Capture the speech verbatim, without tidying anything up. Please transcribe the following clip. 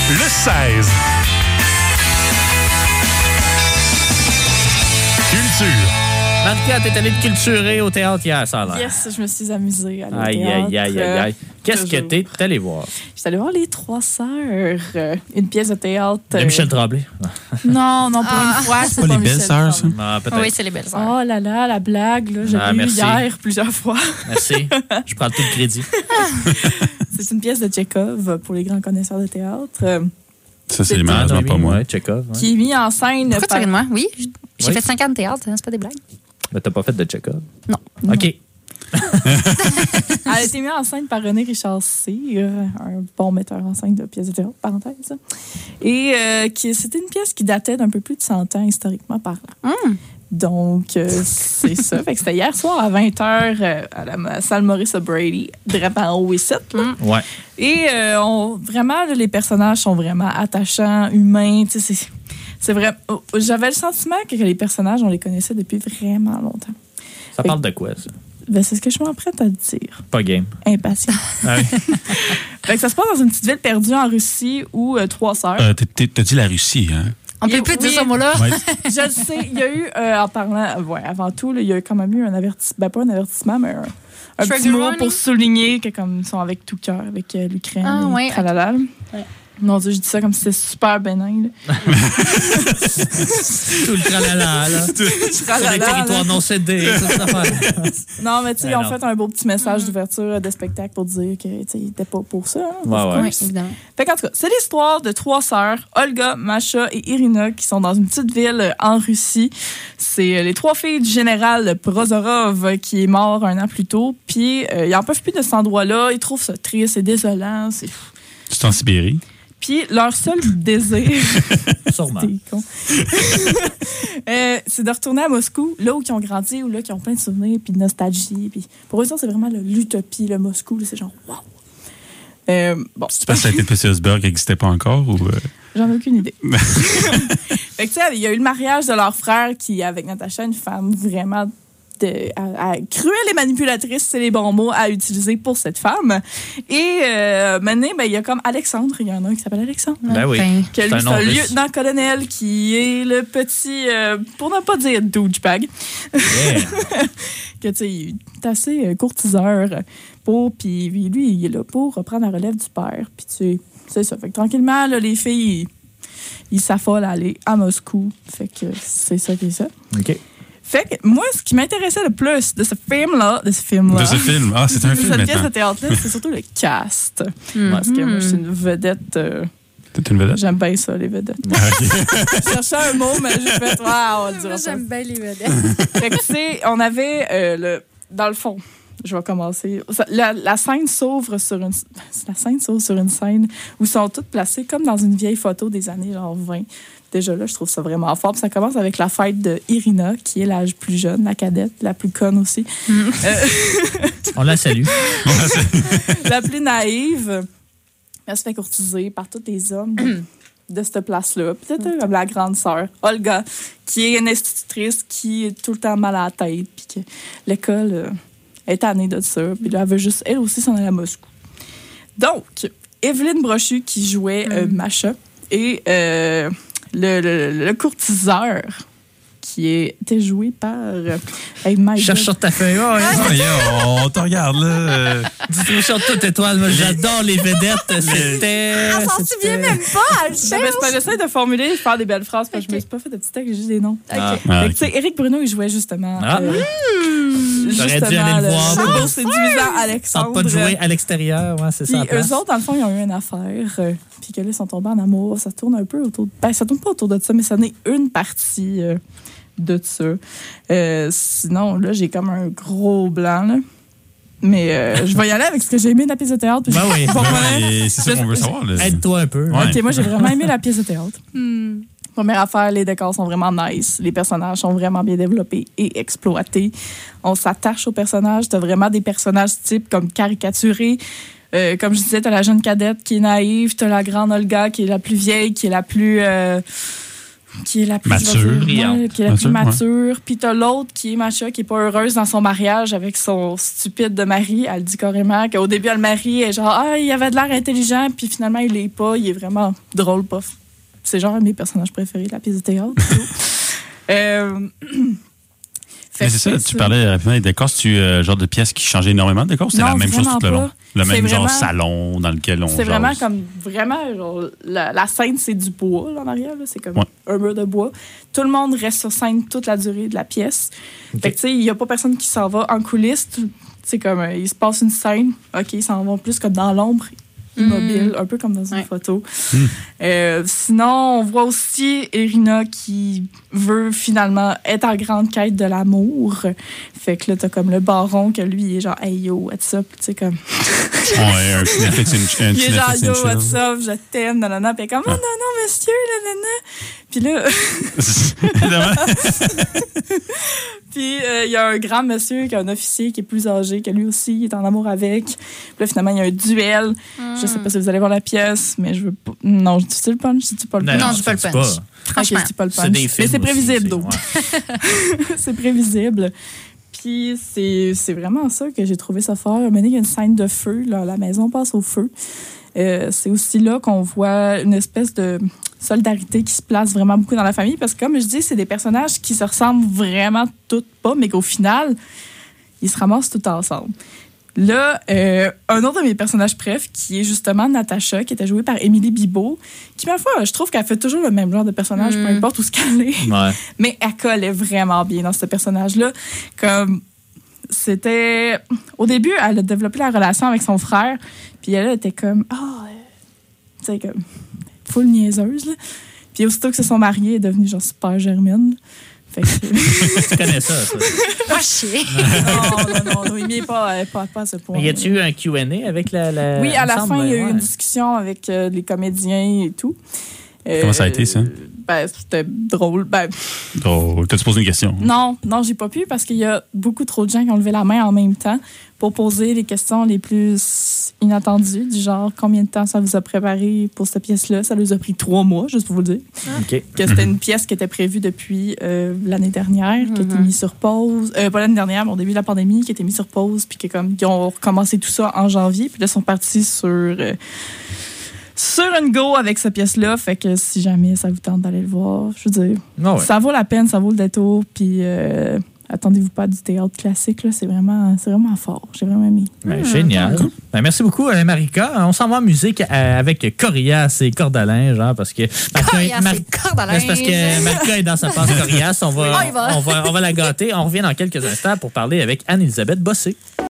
le seize. Culture. Marie-Claire, t'es allée te culturer au théâtre hier, ça a l'air. Yes, je me suis amusée à aller au Aïe, théâtre. aïe, aïe, aïe, aïe. Qu'est-ce que t'es allé voir? Je suis allée voir Les Trois Sœurs, euh, une pièce de théâtre. De euh, Michel Tremblay. Non, non, pour Ah. une fois, c'est Pas pas les Michel belles sœurs, ça? Tremblay. Ah, peut-être. Oui, c'est les belles sœurs. Oh là là, la blague, là, je Ah, l'ai eu merci. hier plusieurs fois. Merci. Je prends tout le crédit. C'est une pièce de Tchekhov pour les grands connaisseurs de théâtre, euh, Ça, c'est C'est malheureusement pas moi. Ouais, Tchekhov. Ouais. qui est mis en scène Pourquoi tu par... ris de moi? Oui, j'ai Oui. fait cinq ans de théâtre, hein, c'est pas des blagues. Mais t'as pas fait de Tchekhov? Non. OK. Elle a été mise en scène par René Richard C., euh, un bon metteur en scène de pièces de théâtre, parenthèse. Et euh, qui, c'était une pièce qui datait d'un peu plus de cent ans, historiquement parlant. Hum. Donc, euh, c'est ça. Fait que c'était hier soir à vingt heures euh, à la salle Maurice O'Brady, drapant en haut et sept. là. Ouais. Et euh, on, vraiment, là, les personnages sont vraiment attachants, humains. Tu sais, c'est, c'est vrai. oh, J'avais le sentiment que les personnages, on les connaissait depuis vraiment longtemps. Ça parle de quoi, ça? Ben, c'est ce que je m'apprête à te dire. Pas game. Impatient. Ah oui. Fait que ça se passe dans une petite ville perdue en Russie où euh, trois sœurs. Euh, t'as- t'as t'as dit la Russie, hein? On Il- peut plus dire oui. ce mot-là. Ouais. Je le sais, il y a eu, euh, en parlant, euh, ouais, avant tout, là, il y a quand même eu un avertissement, ben pas un avertissement, mais un, un Trigger petit mot warning. pour souligner que comme ils sont avec tout cœur avec euh, l'Ukraine Ah, et ouais, tralala. Ouais. Mon Dieu, je dis ça comme si c'était super bénin. Là. Tout le tralala, là. Sur les Tralala, là. territoires non cédés, toute cette affaire. Non, mais tu sais, Ben ils ont non. fait un beau petit message d'ouverture de spectacle pour dire que, tu sais, ils n'étaient pas pour ça. hein. Ouais, ouais. Oui, évidemment. Fait qu'en tout cas, c'est l'histoire de trois sœurs, Olga, Masha et Irina, qui sont dans une petite ville euh, en Russie. C'est euh, les trois filles du général Prozorov euh, qui est mort un an plus tôt. Puis, euh, ils n'en peuvent plus de cet endroit-là. Ils trouvent ça triste et désolant. C'est... C'est en Sibérie. Puis, leur seul désir... Sûrement. T'es con. Euh, c'est de retourner à Moscou, là où ils ont grandi, où là ils ont plein de souvenirs, puis de nostalgie. Puis pour eux, ça, c'est vraiment le- l'utopie, le Moscou. Là, c'est genre, wow! Euh, bon, C'est parce que ça a été Pétersburg qui n'existait pas encore ou. euh? j'en ai aucune idée. Fait que, tu sais, il y a eu le mariage de leur frère qui, avec Natacha, une femme vraiment de, à, à- cruelle et manipulatrice, c'est les bons mots à utiliser pour cette femme. Et euh, maintenant, ben, il y a comme Alexandre, il y en a un qui s'appelle Alexandre. Ben oui. Ben, Que C'est lui, un c'est nom un russe. lieutenant-colonel qui est le petit, euh, pour ne pas dire douchebag, Yeah. que tu sais, il est assez euh, courtiseur pour, puis lui, il est là pour reprendre la relève du père. Puis tu sais, c'est ça. Fait que tranquillement, là, les filles, ils, ils s'affolent à aller à Moscou. Fait que c'est ça qui est ça. OK. Fait que moi, ce qui m'intéressait le plus de ce film-là, de ce film-là, De ce film. Ah, c'est un de film cette pièce de maintenant. théâtre-là, c'est surtout le cast. hmm. Parce que moi, je suis une vedette. euh, T'es une vedette? J'aime bien ça, les vedettes. Ah, ok. Je cherchais un mot, mais j'ai fait, ah, on va dire Moi, ça. j'aime bien les vedettes. Fait que, tu sais, on avait, euh, le, dans le fond, je vais commencer. Ça- La, la scène s'ouvre sur une, la scène s'ouvre sur une scène où ils sont toutes placées comme dans une vieille photo des années genre vingt. Déjà là, je trouve ça vraiment fort. Puis ça commence avec la fête de Irina, qui est la plus jeune, la cadette, la plus conne aussi. Euh, On la salue. la plus naïve. Elle se fait courtiser par tous les hommes de, de cette place-là. Puis peut-être comme la grande sœur, Olga, qui est une institutrice qui est tout le temps mal à la tête. Puis que l'école euh, est tannée de ça. Puis là, elle veut juste, elle aussi, s'en aller à Moscou. Donc, Evelyne Brochu, qui jouait euh, Masha, et euh, le, le, le courtiseur, qui était joué par... Euh, hey, my Cherche God. sur ta feuille. Oh, ouais. Oh, yo, on te regarde, là. euh. Dis-toi sur toute étoile. Moi, j'adore les vedettes. C'était. Elle s'en c'était- souvient même pas, elle Non, mais c'est pas- J'essaie de formuler, de faire des belles phrases, parce que je me suis pas fait de petits textes, j'ai juste des noms. Ah. Ah, Fait que, ok. tu sais, Éric Bruno, il jouait justement. Ah. euh, J'aurais dû justement, aller le voir Le pour- beau séduisant Tente Alexandre. pas de jouer à l'extérieur. Ouais, c'est Puis ça. la place. eux autres, dans le fond, ils ont eu une affaire. euh, puis que là, ils sont tombés en amour. Ça tourne un peu autour de. Ben, ça tourne pas autour de ça, mais ça n'est une partie euh, de ça. Euh, sinon, là, j'ai comme un gros blanc, là. Mais euh, je vais y aller avec ce que j'ai aimé de la pièce de théâtre. puis Ben je- oui. Bon, voilà. Ouais, c'est ça qu'on veut savoir. là. Aide-toi un peu. Ouais. Ok, moi, j'ai vraiment aimé la pièce de théâtre. Hmm. Première affaire, les décors sont vraiment nice. Les personnages sont vraiment bien développés et exploités. On s'attache aux personnages. T'as vraiment des personnages types comme caricaturés. Euh, comme je disais, t'as la jeune cadette qui est naïve. T'as la grande Olga qui est la plus vieille, qui est la plus... euh, qui est la plus Mature. je vais dire, Brillante. ouais, qui est la Mature, plus mature. Puis t'as l'autre qui est Macha, qui est pas heureuse dans son mariage avec son stupide de mari. Elle dit carrément qu'au début, elle le marie est genre, ah, il avait de l'air intelligent, puis finalement, il l'est pas. Il est vraiment drôle, pas. C'est genre un de mes personnages préférés de la pièce de théâtre. euh... Mais c'est ça, tu parlais rapidement des décors. C'est-tu euh, genre de pièces qui changeaient énormément de décors? C'est Non, la même chose vraiment tout le long. pas. Le C'est même genre vraiment- salon dans lequel on C'est jase. vraiment comme, vraiment, genre, la, la scène, c'est du bois, là, en arrière, là. C'est comme Ouais. un mur de bois. Tout le monde reste sur scène toute la durée de la pièce. Ok. Fait que, tu sais, il n'y a pas personne qui s'en va en coulisses. C'est comme, euh, il se passe une scène, OK, ils s'en vont plus comme dans l'ombre, immobile, un peu comme dans une Ouais. photo. Mm. Euh, sinon, on voit aussi Irina qui veut finalement être en grande quête de l'amour. Fait que là, t'as comme le baron que lui, il est genre, hey yo, what's up? Tu sais, comme. Ouais, un petit Netflix and- un Il petit est genre, Netflix yo, and chill. what's up? Je t'aime, nanana. Puis elle est comme, oh non, non, monsieur, nanana. Puis là, puis euh, il y a un grand monsieur qui est un officier qui est plus âgé, que lui aussi, il est en amour avec. Puis là, finalement, il y a un duel. Je sais pas si vous allez voir la pièce, mais je veux pas. Non, je dis-tu le punch? Je dis pas le punch? Non, je dis pas le c'est punch. Ok, je dis pas le punch. C'est des Mais films c'est aussi, prévisible, c'est- donc. ouais. C'est prévisible. Puis c'est c'est vraiment ça que j'ai trouvé ça fort. Maintenant, il y a une scène de feu. Là, la maison passe au feu. Euh, c'est aussi là qu'on voit une espèce de solidarité qui se place vraiment beaucoup dans la famille. Parce que, comme je dis, c'est des personnages qui se ressemblent vraiment toutes pas, mais qu'au final, ils se ramassent tous ensemble. Là, euh, un autre de mes personnages préf, qui est justement Natacha, qui était jouée par Émilie Bibeau, qui, ma foi, je trouve qu'elle fait toujours le même genre de personnage, Mm. peu importe où ce qu'elle est. Ouais. Mais elle collait vraiment bien dans ce personnage-là. Comme c'était. Au début, elle a développé la relation avec son frère, puis elle était comme. Ah, euh, tu sais, comme. Full niaiseuse, là. Puis aussitôt que se sont mariés, elle est devenue genre super germaine. Fait que. Tu connais ça, ça. Pas chier. non, non, non, non, il n'est pas, euh, pas, pas à ce point. Mais y a-tu eu un Q and A avec la. la Oui, à la ensemble? fin, il y a eu Ouais. une discussion avec euh, les comédiens et tout. Comment ça a été, ça? Ben, c'était drôle. Ben, Oh, t'as-tu posé une question? non, non, j'ai pas pu parce qu'il y a beaucoup trop de gens qui ont levé la main en même temps pour poser les questions les plus inattendues, du genre combien de temps ça vous a préparé pour cette pièce-là. Ça nous a pris trois mois, juste pour vous dire. OK. Que c'était une pièce qui était prévue depuis euh, l'année dernière, qui a été mise sur pause. Euh, pas l'année dernière, mais au début de la pandémie, qui a été mise sur pause, puis que comme, ils ont recommencé tout ça en janvier, puis là, ils sont partis sur. Euh, sur une go avec cette pièce-là, fait que si jamais ça vous tente d'aller le voir, je veux dire, Ah ouais. ça vaut la peine, ça vaut le détour, puis euh, attendez-vous pas du théâtre classique, là, c'est vraiment, c'est vraiment fort, j'ai vraiment aimé. Ben, génial. Ben, merci beaucoup, euh, Marika. On s'en va en musique euh, avec Corias et Cordalin, genre, parce que. Marika- Corias Mar- et Cordalin. Ben, c'est parce que Marika est dans sa passe Corias. On va, On y va. on va, on va la gâter. On revient dans quelques instants pour parler avec Anne-Elisabeth Bossé.